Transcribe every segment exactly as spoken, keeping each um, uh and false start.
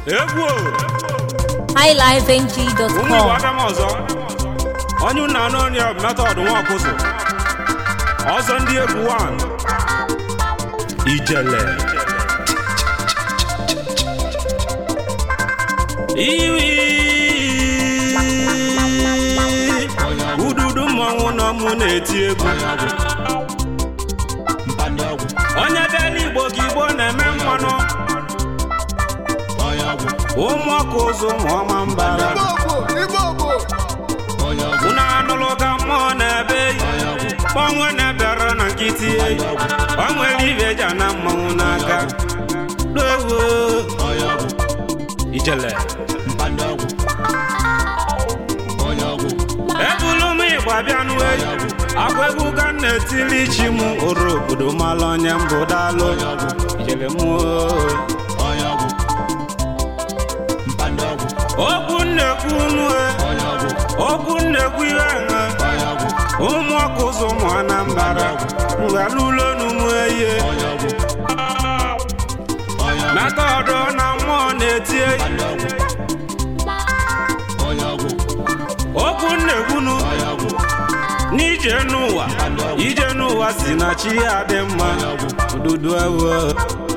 Egwu highlife n g dot com. Ụmụ Adam ọzọ onye nna n'onye method nwa ọkụzụ ọzọ ndị egwu one Ijele iwi ududu mmanwụ nọ mụ na-eti egwu onye bịala Igbo ka Igbo na-eme mmanụ ụmụ ọkụ ụzụ ụmụ ọma mbara unu anụlụ ka mmụọ na-ebe gbanwe na-ebịara na nkịtị o nwere ibe ja na mmanwụ n'aka dowo Ijele ebulu m Igbo abịa n'uwe akwa egwu ka m na-etili chi m oro obodo mala onye mbụ daalụ Ijele m okwu nnekwu nue okwu nnekwu ihe nwe ụmụ ọkụ ụzọ ụmụ Anambra mghalụlo n'ụmụ eye method na mmụọ na-eti okwu nnekwu n'ije n'ụwa ije n'ụwa si na chi ya dị mma ududu ewu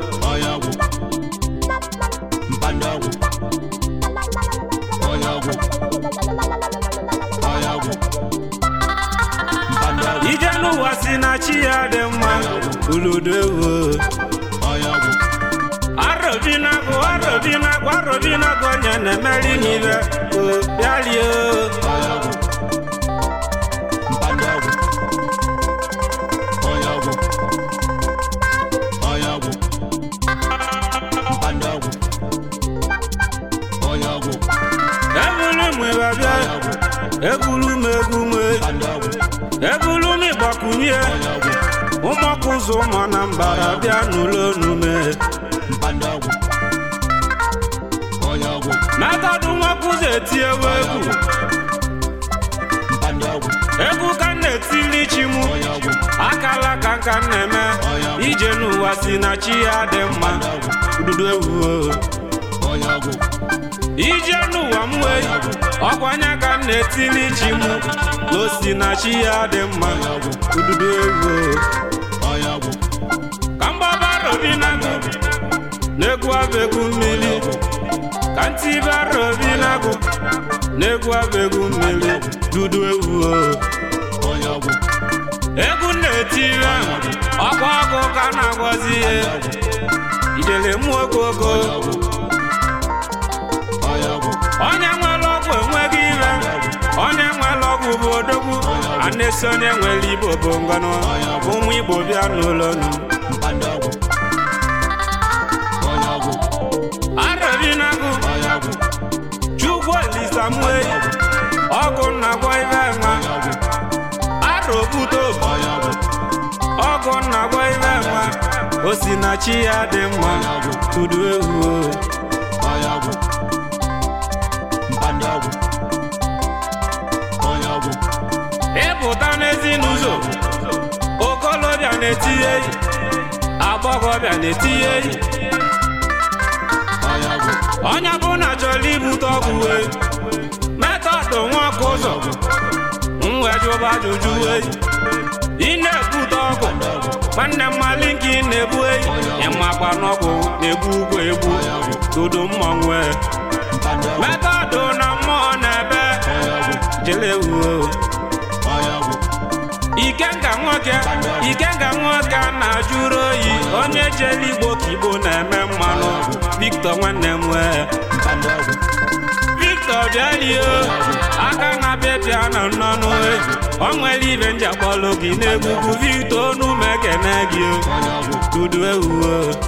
ije n'ụwa si na chi ya dị mma uludo ewu arobinago arobinago arobinago onye na-emeri n'ibe bịalie ebulu m egwu nwe ebulu m ịgbakwunye ụmụ ọkụ ụzọ ụmụ Anambra bịa n'ụlọ onume method nwakụzọ eti ewu egwu egwu ka m na-etili chi m akala ka nka m na-eme ije n'ụwa si na chi ya dị mma ududu ewu ije n'ụwa m wee ọkwanye ka m na-etili chi m n'osi na chi ya dị mma ududu egwu ka mgbaba robinago na-egwu abegwu mmiri ka ntibe robinago na-egwu abegwu mmiri dudu egwu egwu na-etire ọkwa ọgụ ka na-agwazi ihe Ijele m ogogo onye nwere ọgwụ enweghị ire onye nwere ọgwụ bụ odogwu a na-esi onye nwere Igbo bụ ngọnụ ụmụ Igbo bịa n'ụlọ nu arobinago Chukwu Olisa mue ọgụ na-agwọ ibe nwa arobuto ọgụ na-agwọ ibe nwa o si na chi ya dị mma udu ewu ịpụta n'ezinụzọ okolobịa na-etinye agbọghọbịa na-etinye onye bụ na chọrọ ibute ọgwụ wee method nwa ọkụ ụzọ mwejụba ajụjụ wee ị na-ebute ọgwụ nwanne mmali nke ị na-ebu eyi ịmakwa n'ọgwụ na-egbu ugwu egbu dodo mmọnwụ method na mmụọ na-ebe jelewu Ikenga nwoke Ikenga nwoke a na-ajụrụ oyi onye jere Igbo ka Igbo na-eme mmanụ Victor nwanne m wee Victor bịalie aka na-abịa bịa na nnọnụ o nwere ibe nji akpọlụ gị n'egwugwu Victor onume ekene gị dudu ewu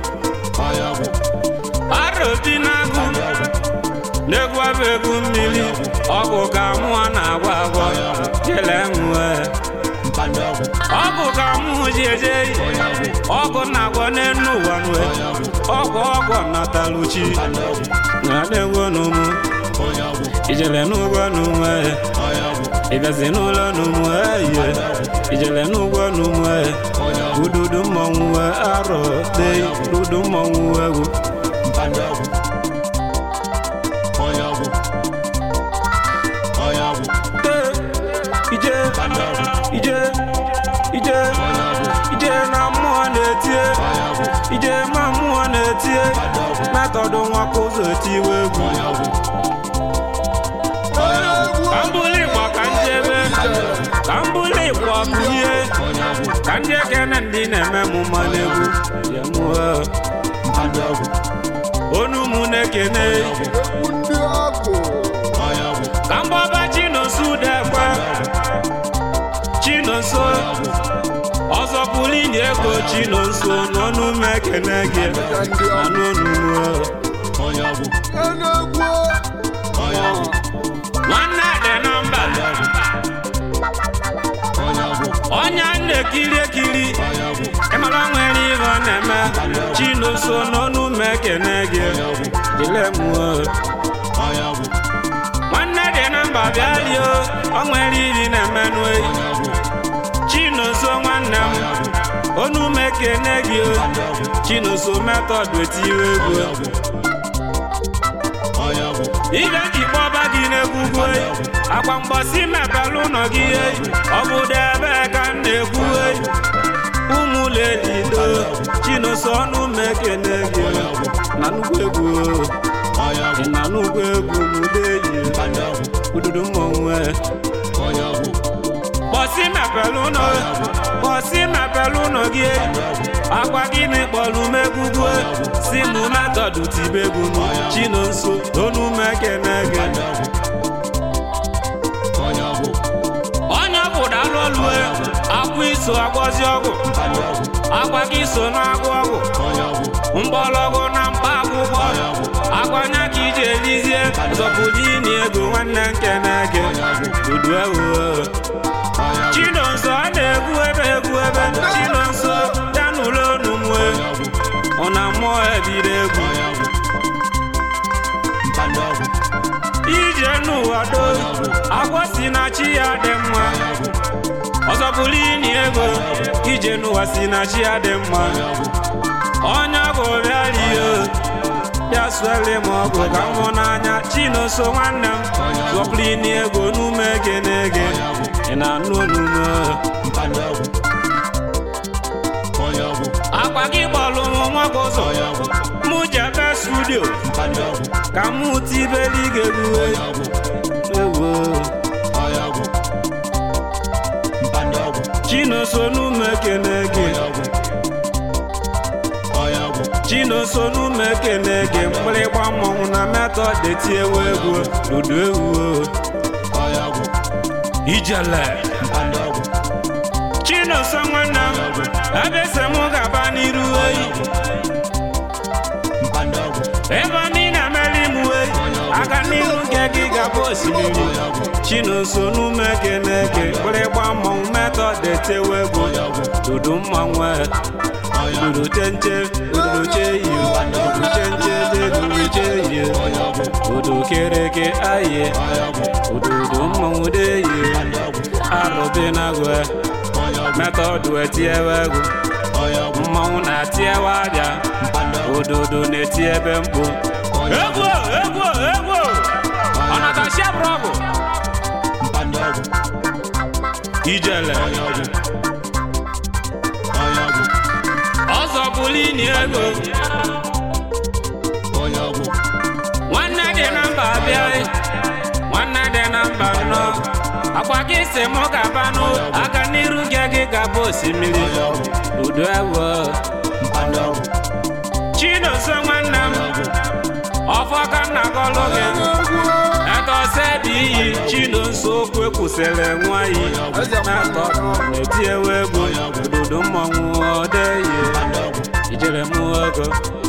arobinago na-egwu abegwu mmiri ọgwụ ka mụọ na-agwọ agwọ jele nwe ọgwụ ka mụ ji eje ọgwụ na-agwọ n'enu ụwa nwe ọgwụ ọgwụ nataluchi na-adịgwo n'ụmụ Ijele n'ụgwọ n'ụmụ ịbịazi n'ụlọ n'ụmụ ihe Ijele n'ụgwọ n'ụmụ ududu mmọnwụ arọ dị ududu mmọnwụ egwu aka ụzọ tiwe egwu ka mbụli Igbo ka njebe ka mbụli Igbo ihe ka ndị ekene ndị na-eme mụ mmanụ egwu onu mụ na-ekene ka mbọba Chinonso Udekwe Chinonso ọzọ pụrụ inye ego Chinonso n'ọnụ m ekene gị anụ onu nwanne dị na mba onye na-ekiri ekiri ịmara nwere ihe ọ na-eme Chinonso n'ọnụ m ekene gị ile m nwanne dị na mba bịa rio ọ nwere iri na-emenụ Chinonso nwanne m onu m ekene gị Chinonso method wetiwe egwu ibe jikpọba gị n'egwugwu akwa mgbọsi mepere ụlọ gị ọ bụ ebe ka m na-ekwu ụmụ lelido Chinonso ọnụ m ekene gị na nnukwu egwu na nnukwu egwu mudeyi ududu mmọnwụ bọsi mepere ụlọ bọsi mepere ụlọ gị akwa gị na-ekpọrọ m egwugwu si mụ method tibe egwu Chinonso onu m ekene gị onye ọgwụ dalụ olu akwa iso agwọzi ọgwụ akwa gị so na-agwụ ọgwụ mgbọrọgwụ na mkpa akwụkwọ akwanya ka iji elizie zọpụrụ ini ego nwanne nkene gị udu ewu Chinonso ọ na-egwu ebe egwu ebe Chinonso ya n'ụlọ onumwe ọ na mmụọ ebido egwu ije n'ụwa do agwọ si na chi ya dị mma ọzọ bụrụ ini ego ije n'ụwa si na chi ya dị mma onye ọgwụ bịarie ya suele m ọgwụ ka m hụ n'anya Chinonso nwanne m zọpụrụ ini ego n'ume ekene gị ị na-anụ onume akwa gị kpọrọ m nwoke ụzọ mụ jebe studio ka mụ tibeli gị egwuwe ewo Chinonso n'ume ekene gị Chinonso n'ume ekene gị mkpịrịgba mmọnwụ na method etiewe egwu dudu ewu ijele Chinonso nwanne m ebe se mụ ga-aba n'iru eyi ebe ndị na-emeli m eyi aka n'ihu nke gị ga-abụ osimiri Chinonso n'ume ekene gị mkpịrịgba mmọnwụ method etiewe egwu dudu mmanwụ ududu chenche ududu cheyi ududu chenche ududu cheyi ududu kereke aye ududu mmanwụ deyi arụbi na-agwe method etiewe egwu mmanwụ na-etiewe abịa ududu na-eti ebe mkpu egwu egwu egwu ọ na-atashia brọbụ ijele ọzọ bụrụ ini ego nwanne dị na mba abịa nwanne dị na mba nọ akwa gị si mụ ga-abanụ aka n'iru gị gị ga-abụ osimiri udu ewu Chinonso nwanne m ọfọ ka nna gọlụ gị etọse dị iyi Chinonso okwu ekwusịrị nwayi metọ na-eti ewu egwu ududu mmọnwụ ọdeyi ijere mụ ego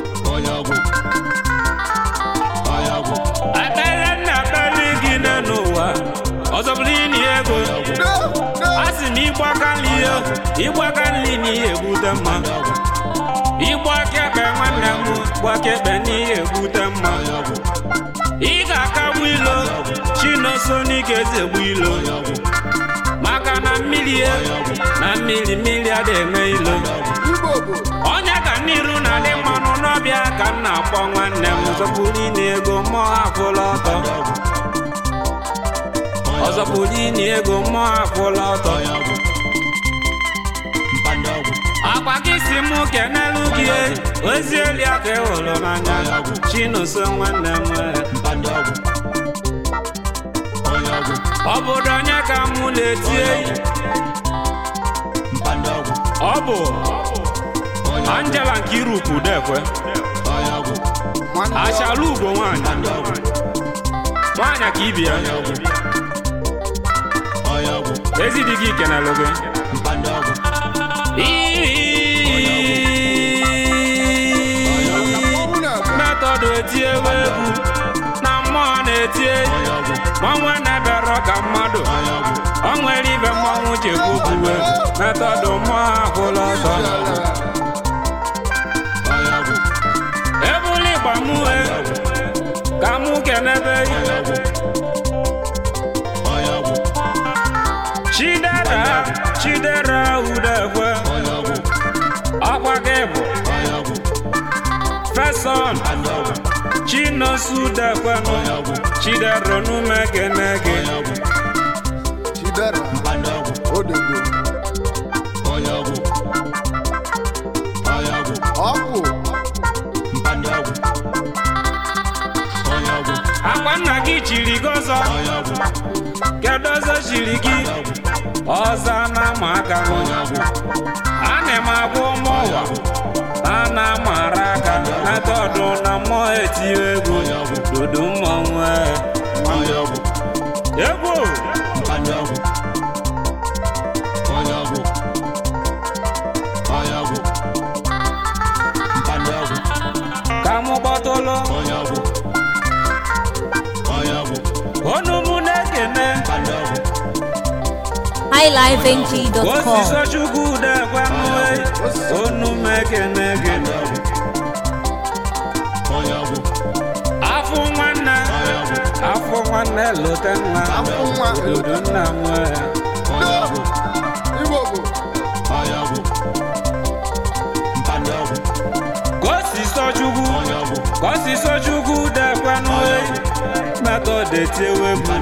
ekpere nna ekpere gị n'ụwa ọzọ bụrụ ini ego a sị m ịgbaka nli ịgbaka nli n'ihe egbute mma ịgbaka ekpe nwanne m gbaka ekpe n'ihe egbute mma ị ga-akagbu ilo Chinonso n'ike ezegbu ilo maka na mmiri na mmiri mmiri adịghị enwe ilo onye ka n'iru na-adị mmanụ n'ọbịa ka m na-akpọ nwanne m zọpụrụ ini ego mmụọ akwụla ọtọ ọzọpụrụ ini ego mmụọ akwụla ọtọ akwa gị si mụ kenelu gị ihe ozieli aka ịhụrụ n'anya Chinonso nwanne m obodo onye ka mụ na-etie ọ bụ Angela Nkiruka Udekwe achala ugbo nwanyị nwanyị ka ibi ya ezi dị gị kenelụ gị metọdụ etiewe egwu na mmụọ na-etie mmanwụ na-ebere ka mmadụ o nwere ibe mmanwụ ji ekwubuwe metọdụ mmụọ ahụla ọzọ ebuli gbamue ka mụ kenebe Chidera Chidera Udekwe ọkwa gị bụ Feson Chinonso Udekwe Chidera nume kene gị Chidera Odegbo ọkụ akwa nna gị chiri gị ọzọ kedu ọzọ chiri gị ọzọ na-ama aka a na-eme agwa ụmụ ụwa a na-amara aka metọdụ na mmụọ etiri egwu dodo mmọnwụ egwu ka mụ gbọtụlụ onu mụ na-ekene high life n g dot com Osisi Chukwu Udekwe onu m ekene gị afọ nwanne afọ nwanne lote nna obodo nna m Osisi Chukwu Osisi Chukwu Udekwe metọdụ etiewe bụ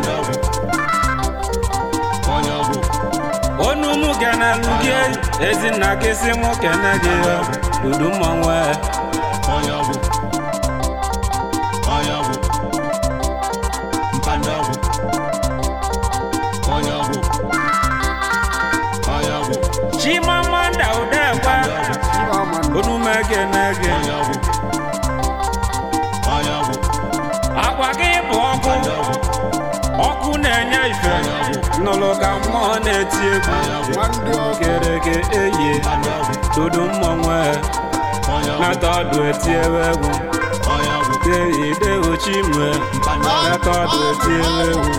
onu mụ kenelu gị ezinna gị si mụ kene gị dudu mmanwụ Chimamanda Udekwe onu m ekene gị akwa gị bụ ọkụ ọkụ na-enye ife nụlụ ka mmụọ na-eti egwu kereke eye dodo mmọnwụ metọdụ etiewe egwu ideochimwe metọdụ etiewe egwu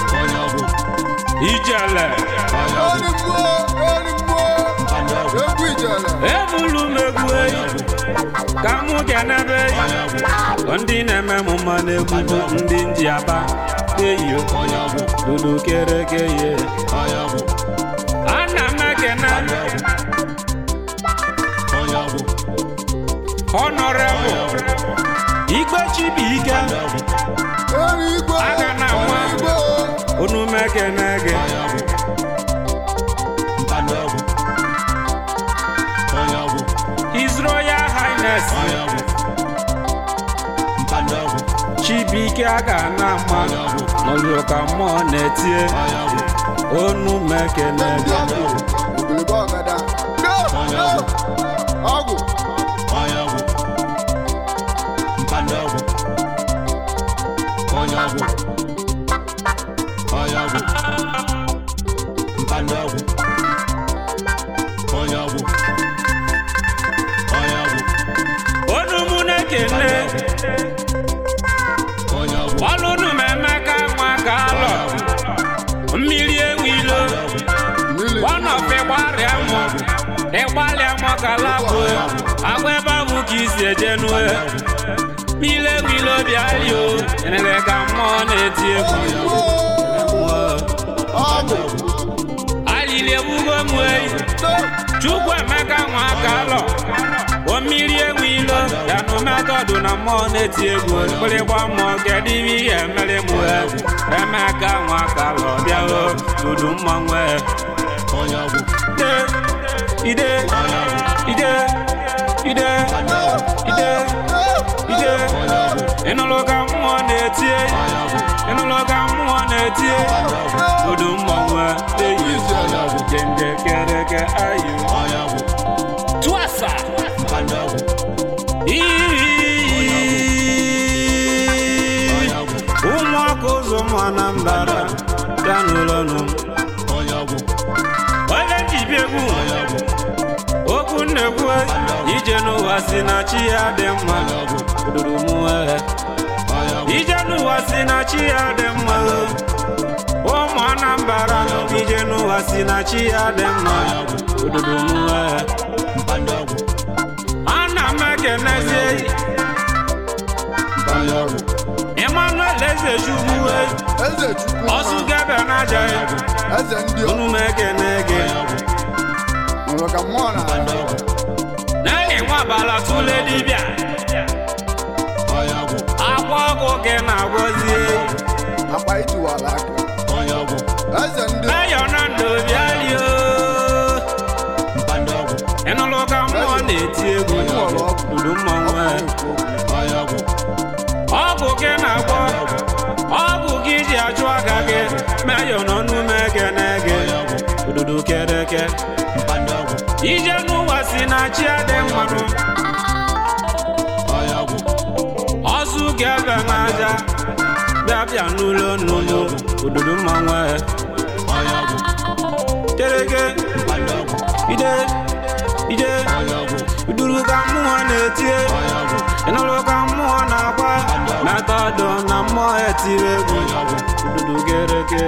ijele ebulu m egwu eyi ka mụ kenebe ndị na-eme m mma n'egwu ndị ndị aba eyo dodo kereke ye ana m ekene Honorable Igwe Chibuike aga na nwa onu m ekene gị His Royal Highness Chibuike aga na mma n'olu ka mmụọ na-etie onu m ekene gị onu mụ na-ekene ọlụnụ m Emeka nwa ka alọ mmiri enwilo ọnọfe gbarịa mụ ịgbalịa mụ ka lapụ agwa ebe ahụ ka isi eje n'ue mmiri enwilo bịalio nyere ka mmụọ na-eti egwu alili egbugo m eyi Chukwu Emeka nwa ka alọ o mmiri enwilo ya nụ metọdụ na mmụọ na-eti egwu mkpịrịgba mmụọ kedu ime ihe mere mụ Emeka nwa ka alọ bịao dudu mmanwụ ide ide ide ide ide ide ịnụlụga mmụọ na-etie ịnụlụga mmụọ na-etie odu mmọnwụ eyi jenge kereke ayu tuasa ụmụaka ụzọ ụmụ Anambra bịa n'ụlọ nụ onye ji egwu okwu nnekwu ije n'ụwa si na chi ya dị mma odoro mụọ ije n'ụwa si na chi ya dị mma ụmụ Anambra ije n'ụwa si na chi ya dị mma odoro mụọ ana m ekenezie Emmanuel Ezechukwu ọsụ gebe n'aja unu m ekenege nani nwabala tụle dibịa akwa ọgwụ gị na-agwọzie eyo na ndụ bịalio ịnụlụ ka mmụọ na-eti egwu dudu mmọnwụ ọgwụ gị na-agwọ ọgwụ gị ji achụ aka gị meyo n'ọnụ mekenege ododo kereke ije n'ụwa si na chi adị mmanụ ọsụ ga-ebe n'aja bịa bịa n'ụlọ n'ụlọ ododo mmanwụ kereke ide ide iduru ka mmụọ na-etie ịnụrụ ka mmụọ na-agba metọdụ na mmụọ etiri egwu ododo kereke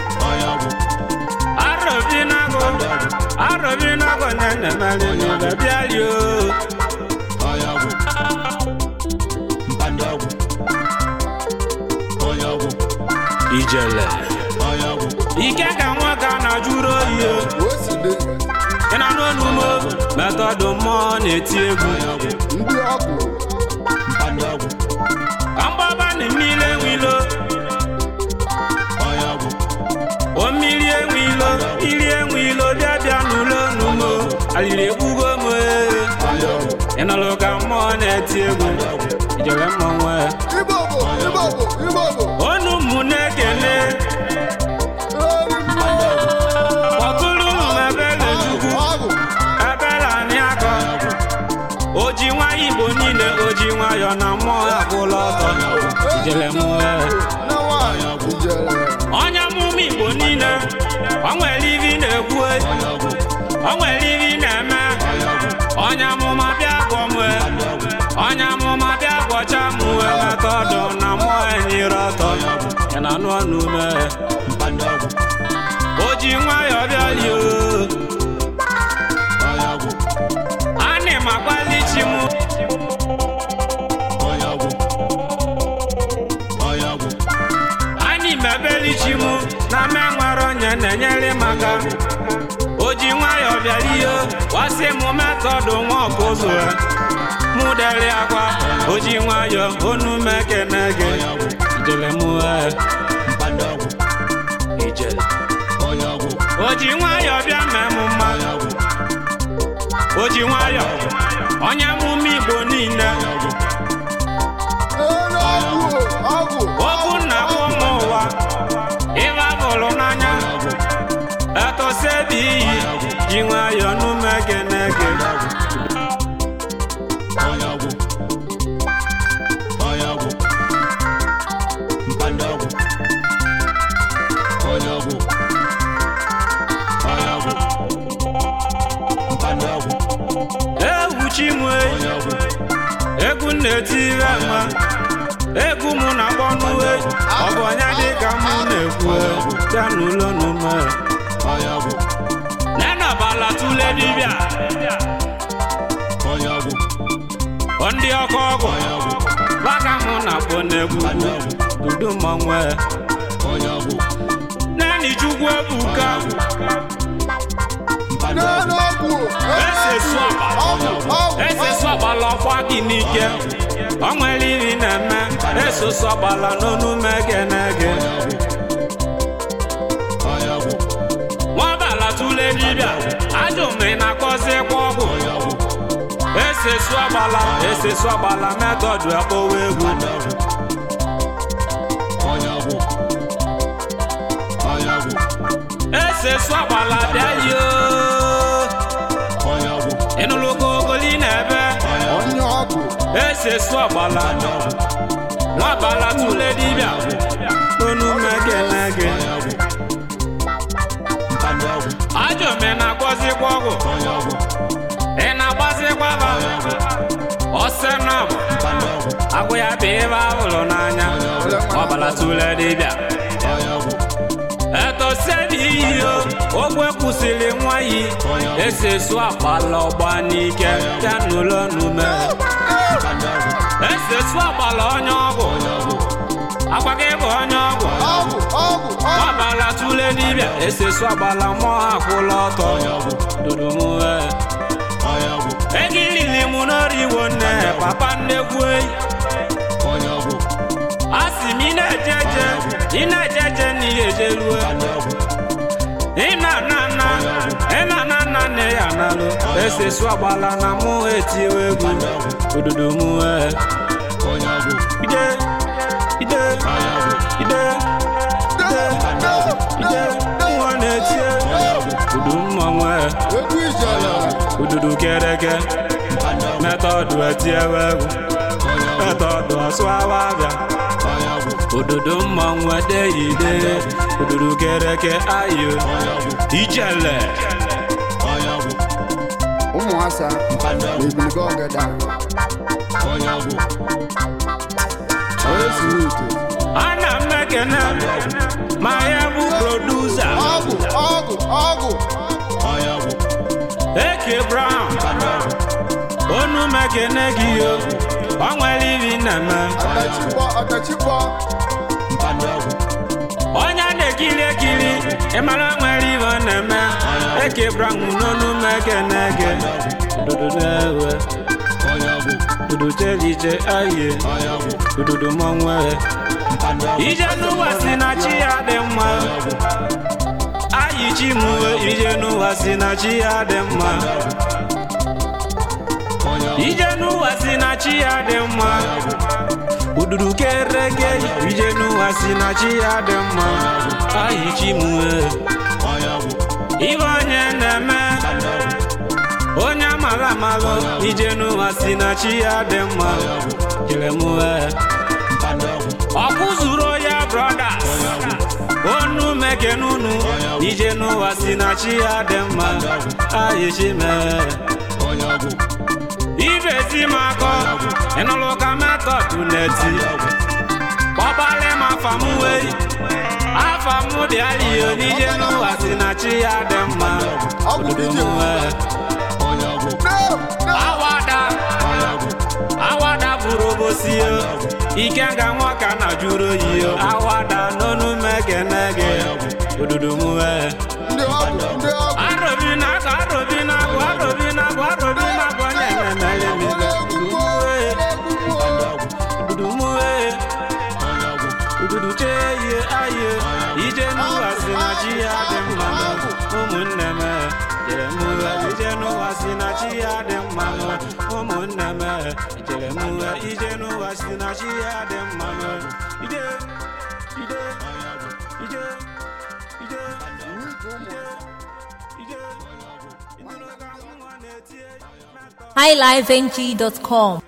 Arọbi nago, arọbi nago nene mali nile bialio. Ijele. Ike ka nwaka na juro iyo. Kena n'onu mo, metọdụ mmụọ na-eti egwu. Kambaba ni mmiri enwilo. O mmiri enwilo, iri enwilo bịa bịa n'ụlọ n'umo. Aliri egbugo m ịnụlụ ka mmụọ na-eti egwu. Ijele mmọnwụ onu mụ na-ekele kpọtụrụ m ebele Chukwu ebele anyị akọ oji nwa Igbo niile oji nwayọ na mmụọ akwụla ọtọ ijele m onye amụma Igbo niile o nwere ivi na-ekwu o nwere ivi na-eme onye amụma bịa gwọ m onye amụma bịa gwọcha m metọdụ na mmụọ enyere ọtọ ya na anụ ọnụ ume o ji nwayọ bịalio ana m akwali chi m anyị mebeli chi m na me nwere onye na-enyere maka o ji nwayọ bịalio wasị m metọdụ nwa ọkụzụ ya mụ dere akwa o ji nwayọ onu mekenege ijele mụ ijele o ji nwayọ bịa mmemme mma o ji nwayọ onye amụma Igbo niile okwu nna bụ ụmụ ụwa ịba bụrụ n'anya etosebi iyi ji nwayọ nu mekenege egwu chimwe egwu na-etire nwa egwu mụ na akpọnụwe ọ bụ onye dịka mụ na-ekwu ya n'ụlọ n'ume nenabala tụle dibịa ndị ọkụ ọgwụ baka mụ na akpọ n'egwu dudu mmọnwụ neni Chukwu ebuka ese sọgbala ọkwa gị n'ike o nwere iri na-eme eso sọgbala n'onu mekenege nwabala tụle dibịa ajụ m na-akọzi kwa ọgwụ ese swabala ese swabala method akpọwa egwu ese swabala bịa yo ịnụlụgo ogoli na-ebe onye ọgwụ ese swabala nwabala tụle dibịa n'onu mekenege ajọ me na-agwọzikwa ọgwụ ị na-agbazikwa ba ọsẹ na agwụ ya bụ ebe ahụrụ n'anya ọbala tụle dibịa etosedi iyo ogwe kwụsịrị nwayi ese su akpala ọgba n'ike ya n'ụlọ n'ume ese su akpala onye ọgwụ agwa gị bụ onye ọgwụ ọgwụ ọgwụ ọbala tụle dibịa ese su agbala mmụọ akwụla ọtọ dodomuwe egilili mụ n'oriwo nne papa nnekwu eyi asị m ị na-ejeje ị na-ejeje n'ihe ejeruo ị na-ana ị na-ana nne ya nalụ ese su agbala na mụ etiwe egwu ododo mụ ide ide ide ide ide nwa na-etie udu mmanwụ egwu ijele ududu kereke metọdụ etiewe egwu metọdụ asụ awa abịa ododo mmanwụ edeyide ododo kereke ayo ijele ụmụasa na-ebunigo ọgada onye siri ite ana m ekene ma ya bụ produsa ọgwụ ọgwụ ọgwụ Eke Brown onu mekene gị yo ọ nwere iri na-eme ọtachikpọ ọtachikpọ onye na-ekiri ekiri ịmara nwere ihe ọ na-eme Eke Brown n'onu mekene gị dododo ewe dodo chelije aye dododo mọnwe ije n'ụwa si na chi ya dị mma ayi chi mụwe ije n'ụwa si na chi ya dị mma ije n'ụwa si na chi ya dị mma ududu kereke ije n'ụwa si na chi ya dị mma ayi chi mụwe ibe onye na-eme onye amala amalụ ije n'ụwa si na chi ya dị mma jere mụwe ọkụ zuru ya brothers onu mekenunu ije n'ụwa si na chi ya dị mma ayichi mee ibe ti makọ ịnụlụ ka metọdụ na-eti kpọbalị m afamụ wei afamụ dị aliyo n'ije n'ụwa si na chi ya dị mma ododomuwe awada awada bụrụ obosi yo ikenga nwoke na jụrụ oyi yo awada n'onu mekene gị ododomuwe ndị ọgwụ ndị ọgwụ arobi na-agụ arobi na-agụ arobi na-agụ arobi na-agụ onye na-emere m ibe ododomuwe ododo chee ihe aye ije n'ụwa si na chi ya dị mma ụmụnne m jere mụwe ije n'ụwa si na chi ya dị mma ụmụnne m jere mụwe ije n'ụwa si na chi ya dị mma ije ije ije ije ije ije high life n g dot com